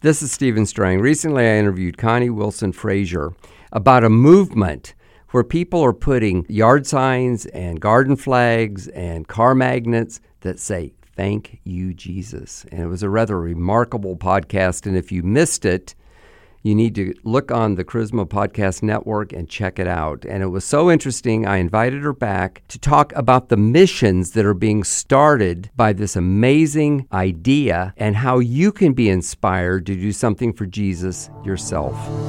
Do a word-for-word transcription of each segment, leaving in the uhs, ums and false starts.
This is Stephen Strang. Recently, I interviewed Connie Wilson Frazier about a movement where people are putting yard signs and garden flags and car magnets that say, "Thank you, Jesus." And it was a rather remarkable podcast. And if you missed it, you need to look on the Charisma Podcast Network and check it out. And it was so interesting, I invited her back to talk about the missions that are being started by this amazing idea and how you can be inspired to do something for Jesus yourself.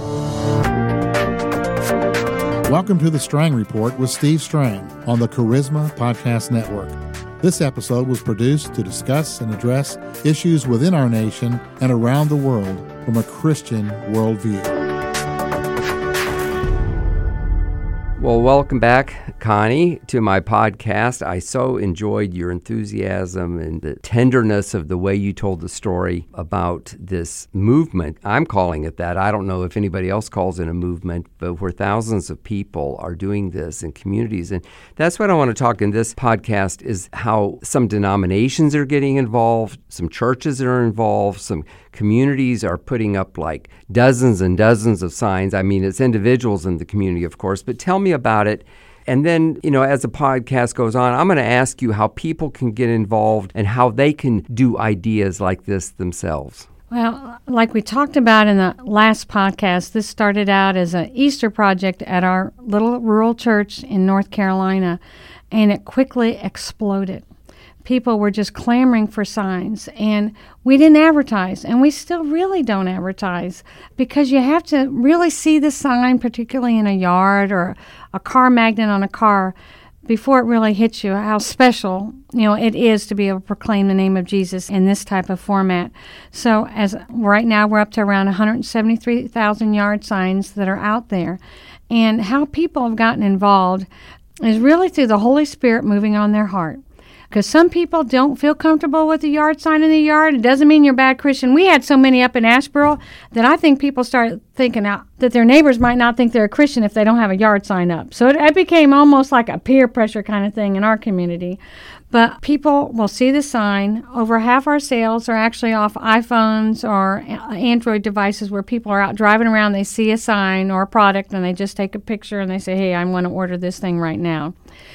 Welcome to the Strang Report with Steve Strang on the Charisma Podcast Network. This episode was produced to discuss and address issues within our nation and around the world from a Christian worldview. Well, welcome back, Connie, to my podcast. I so enjoyed your enthusiasm and the tenderness of the way you told the story about this movement. I'm calling it that. I don't know if anybody else calls it a movement, but where thousands of people are doing this in communities. And that's what I want to talk in this podcast is how some denominations are getting involved, some churches are involved, some communities are putting up like dozens and dozens of signs. I mean, it's individuals in the community, of course, but tell me about it. And then, you know, as the podcast goes on, I'm going to ask you how people can get involved and how they can do ideas like this themselves. Well, like we talked about in the last podcast, this started out as an Easter project at our little rural church in North Carolina, and it quickly exploded. People were just clamoring for signs, and we didn't advertise, and we still really don't advertise because you have to really see the sign, particularly in a yard or a car magnet on a car, before it really hits you how special, you know, it is to be able to proclaim the name of Jesus in this type of format. So as right now we're up to around one hundred seventy-three thousand yard signs that are out there, and how people have gotten involved is really through the Holy Spirit moving on their heart. Because some people don't feel comfortable with the yard sign in the yard. It doesn't mean you're a bad Christian. We had so many up in Asheboro that I think people started thinking out that their neighbors might not think they're a Christian if they don't have a yard sign up. So it, it became almost like a peer pressure kind of thing in our community. But people will see the sign. Over half our sales are actually off iPhones or Android devices where people are out driving around, they see a sign or a product, and they just take a picture and they say, hey, I want to order this thing right now.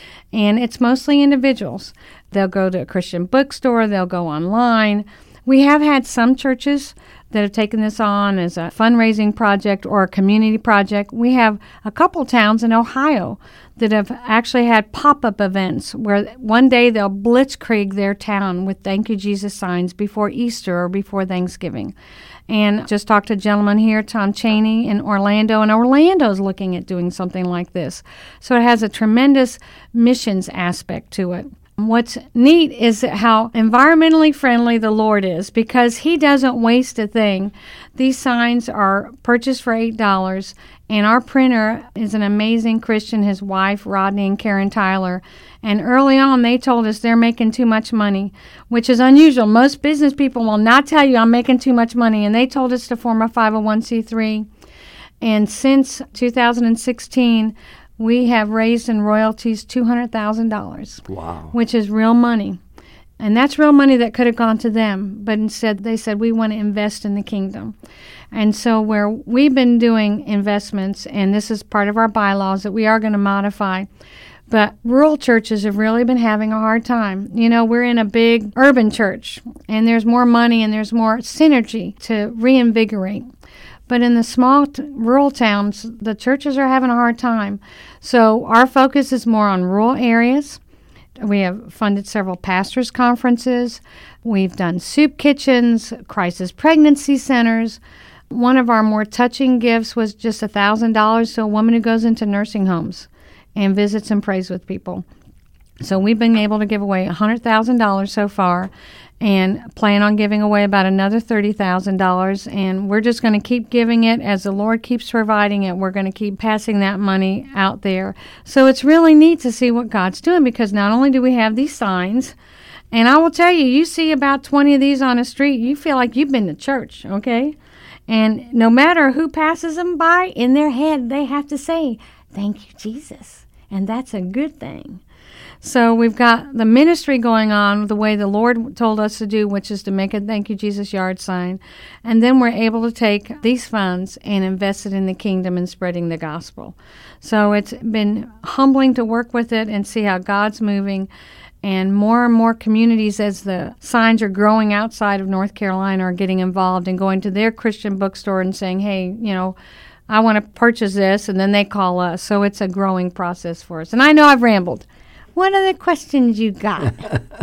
And it's mostly individuals. They'll go to a Christian bookstore. They'll go online. We have had some churches that have taken this on as a fundraising project or a community project. We have a couple towns in Ohio that have actually had pop-up events where one day they'll blitzkrieg their town with Thank You, Jesus signs before Easter or before Thanksgiving. And just talked to a gentleman here, Tom Cheney, in Orlando, and Orlando's looking at doing something like this. So it has a tremendous missions aspect to it. What's neat is how environmentally friendly the Lord is because He doesn't waste a thing. These signs are purchased for eight dollars, and our printer is an amazing Christian, his wife, Rodney and Karen Tyler. And early on, they told us they're making too much money, which is unusual. Most business people will not tell you I'm making too much money, and they told us to form a five oh one c three. And since two thousand sixteen, we have raised in royalties two hundred thousand dollars, wow, which is real money. And that's real money that could have gone to them, but instead they said we want to invest in the kingdom. And so where we've been doing investments, and this is part of our bylaws that we are going to modify, but rural churches have really been having a hard time. You know, we're in a big urban church, and there's more money and there's more synergy to reinvigorate. But in the small t- rural towns, the churches are having a hard time. So our focus is more on rural areas. We have funded several pastors' conferences. We've done soup kitchens, crisis pregnancy centers. One of our more touching gifts was just one thousand dollars to a woman who goes into nursing homes and visits and prays with people. So we've been able to give away one hundred thousand dollars so far and plan on giving away about another thirty thousand dollars. And we're just going to keep giving it as the Lord keeps providing it. We're going to keep passing that money out there. So it's really neat to see what God's doing because not only do we have these signs, and I will tell you, you see about twenty of these on a street, you feel like you've been to church, okay? And no matter who passes them by, in their head, they have to say, "Thank you, Jesus." And that's a good thing. So we've got the ministry going on the way the Lord told us to do, which is to make a Thank You Jesus yard sign. And then we're able to take these funds and invest it in the kingdom and spreading the gospel. So it's been humbling to work with it and see how God's moving. And more and more communities, as the signs are growing outside of North Carolina, are getting involved and going to their Christian bookstore and saying, hey, you know, I want to purchase this, and then they call us. So it's a growing process for us. And I know I've rambled. What are the questions you got?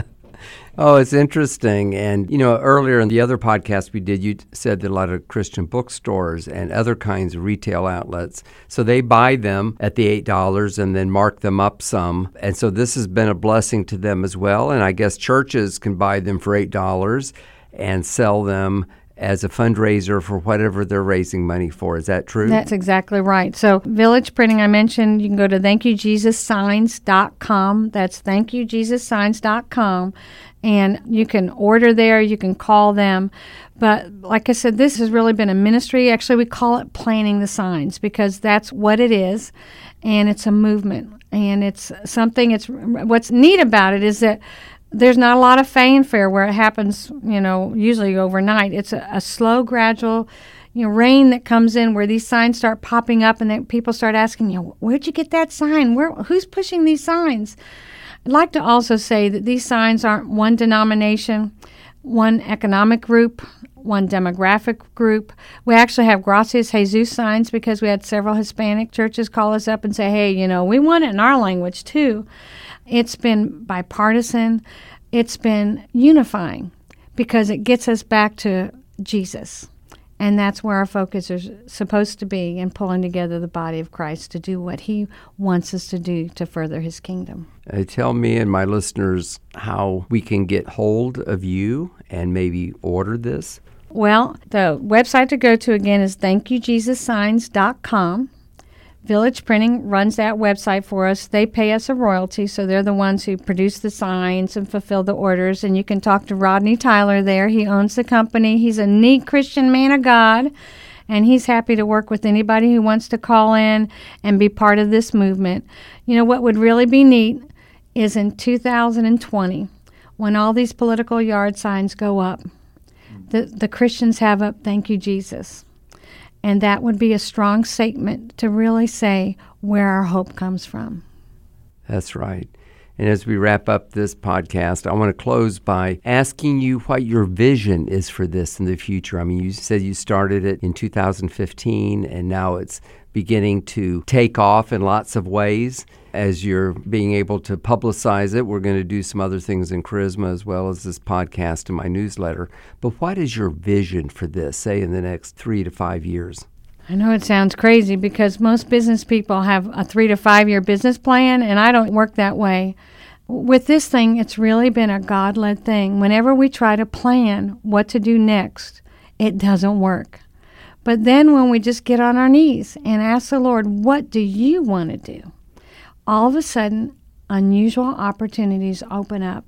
Oh, it's interesting. And, you know, earlier in the other podcast we did, you said that a lot of Christian bookstores and other kinds of retail outlets, so they buy them at the eight dollars and then mark them up some. And so this has been a blessing to them as well. And I guess churches can buy them for eight dollars and sell them as a fundraiser for whatever they're raising money for. Is that true? That's exactly right. So Village Printing, I mentioned, you can go to thank you jesus signs dot com. That's thank you jesus signs dot com. And you can order there, you can call them. But like I said, this has really been a ministry. Actually, we call it Planting the Signs because that's what it is. And it's a movement. And it's something, it's what's neat about it is that there's not a lot of fanfare where it happens, you know, usually overnight. It's a, a slow, gradual, you know, rain that comes in where these signs start popping up and then people start asking, you know, where'd you get that sign? Where, who's pushing these signs? I'd like to also say that these signs aren't one denomination, one economic group, one demographic group. We actually have Gracias Jesus signs because we had several Hispanic churches call us up and say, hey, you know, we want it in our language too. It's been bipartisan. It's been unifying because it gets us back to Jesus. And that's where our focus is supposed to be, in pulling together the body of Christ to do what he wants us to do to further his kingdom. Uh, tell me and my listeners how we can get hold of you and maybe order this. Well, the website to go to again is thank you jesus signs dot com. Village Printing runs that website for us. They pay us a royalty, so they're the ones who produce the signs and fulfill the orders. And you can talk to Rodney Tyler there. He owns the company. He's a neat Christian man of God, and he's happy to work with anybody who wants to call in and be part of this movement. You know, what would really be neat is in two thousand twenty, when all these political yard signs go up, the, the Christians have up, thank you, Jesus. And that would be a strong statement to really say where our hope comes from. That's right. And as we wrap up this podcast, I want to close by asking you what your vision is for this in the future. I mean, you said you started it in two thousand fifteen, and now it's beginning to take off in lots of ways. As you're being able to publicize it, we're going to do some other things in Charisma as well as this podcast and my newsletter. But what is your vision for this, say, in the next three to five years? I know it sounds crazy because most business people have a three to five year business plan, and I don't work that way. With this thing, it's really been a God-led thing. Whenever we try to plan what to do next, it doesn't work. But then when we just get on our knees and ask the Lord, what do you want to do? All of a sudden, unusual opportunities open up.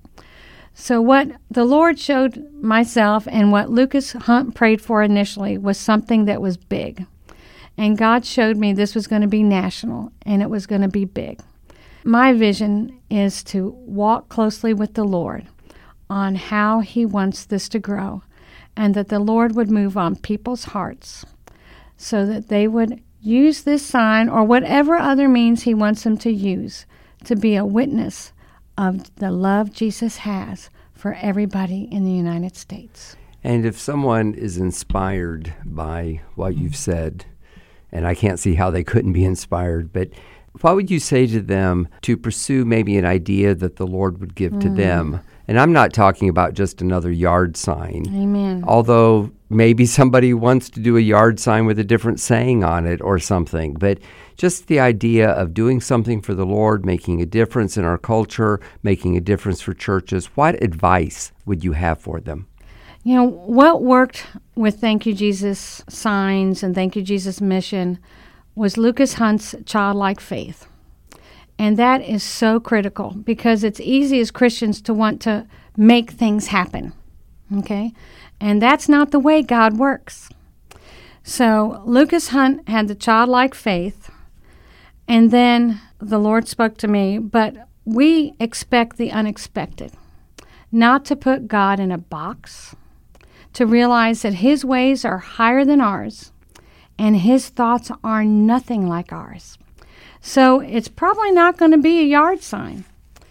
So what the Lord showed myself and what Lucas Hunt prayed for initially was something that was big. And God showed me this was going to be national and it was going to be big. My vision is to walk closely with the Lord on how he wants this to grow, and that the Lord would move on people's hearts so that they would use this sign or whatever other means he wants them to use to be a witness of the love Jesus has for everybody in the United States. And if someone is inspired by what you've said, and I can't see how they couldn't be inspired, but what would you say to them to pursue maybe an idea that the Lord would give mm. to them? And I'm not talking about just another yard sign. Amen. Although maybe somebody wants to do a yard sign with a different saying on it or something. But just the idea of doing something for the Lord, making a difference in our culture, making a difference for churches. What advice would you have for them? You know, what worked with Thank You Jesus signs and Thank You Jesus mission was Lucas Hunt's childlike faith. And that is so critical because it's easy as Christians to want to make things happen, okay? And that's not the way God works. So Lucas Hunt had the childlike faith, and then the Lord spoke to me, but we expect the unexpected, not to put God in a box, to realize that His ways are higher than ours, and His thoughts are nothing like ours. So it's probably not going to be a yard sign.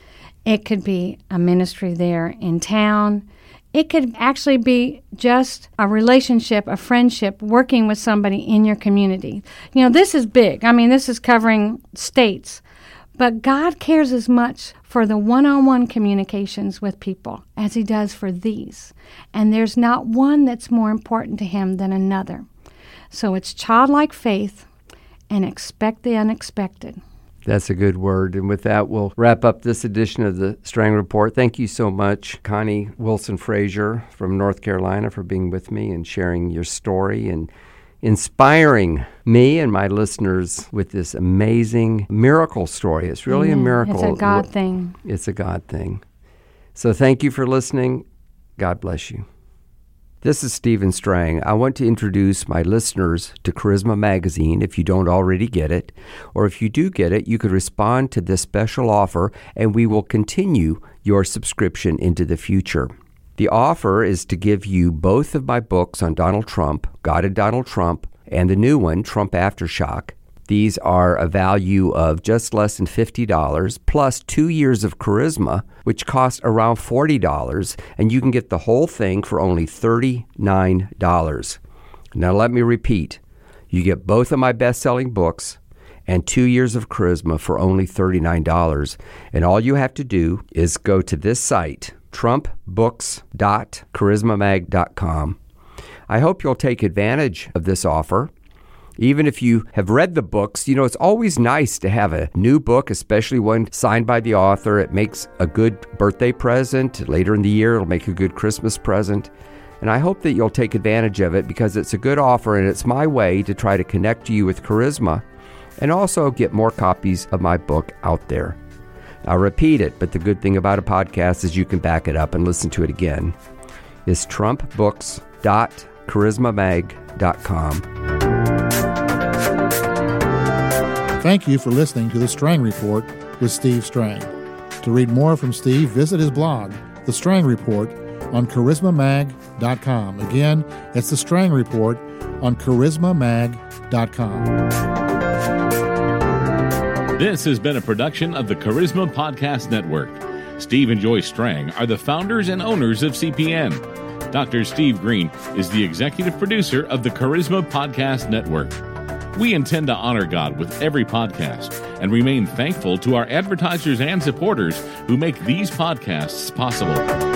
It could be a ministry there in town. It could actually be just a relationship, a friendship, working with somebody in your community. You know, this is big. I mean, this is covering states. But God cares as much for the one-on-one communications with people as He does for these. And there's not one that's more important to Him than another. So it's childlike faith and expect the unexpected. That's a good word. And with that, we'll wrap up this edition of the Strang Report. Thank you so much, Connie Wilson Frazier from North Carolina, for being with me and sharing your story and inspiring me and my listeners with this amazing miracle story. It's really Amen. a miracle. It's a God thing. It's a God thing. So thank you for listening. God bless you. This is Stephen Strang. I want to introduce my listeners to Charisma Magazine if you don't already get it, or if you do get it, you could respond to this special offer and we will continue your subscription into the future. The offer is to give you both of my books on Donald Trump, God and Donald Trump, and the new one, Trump Aftershock. These are a value of just less than fifty dollars, plus two years of Charisma, which costs around forty dollars, and you can get the whole thing for only thirty-nine dollars. Now let me repeat. You get both of my best-selling books and two years of Charisma for only thirty-nine dollars. And all you have to do is go to this site, trump books dot charisma mag dot com. I hope you'll take advantage of this offer. Even if you have read the books, you know, it's always nice to have a new book, especially one signed by the author. It makes a good birthday present. Later in the year, it'll make a good Christmas present. And I hope that you'll take advantage of it because it's a good offer and it's my way to try to connect you with Charisma and also get more copies of my book out there. I'll repeat it, but the good thing about a podcast is you can back it up and listen to it again. It's trump books dot charisma mag dot com. Thank you for listening to The Strang Report with Steve Strang. To read more from Steve, visit his blog, The Strang Report, on charisma mag dot com. Again, it's The Strang Report on charisma mag dot com. This has been a production of the Charisma Podcast Network. Steve and Joyce Strang are the founders and owners of C P N. Doctor Steve Green is the executive producer of the Charisma Podcast Network. We intend to honor God with every podcast and remain thankful to our advertisers and supporters who make these podcasts possible.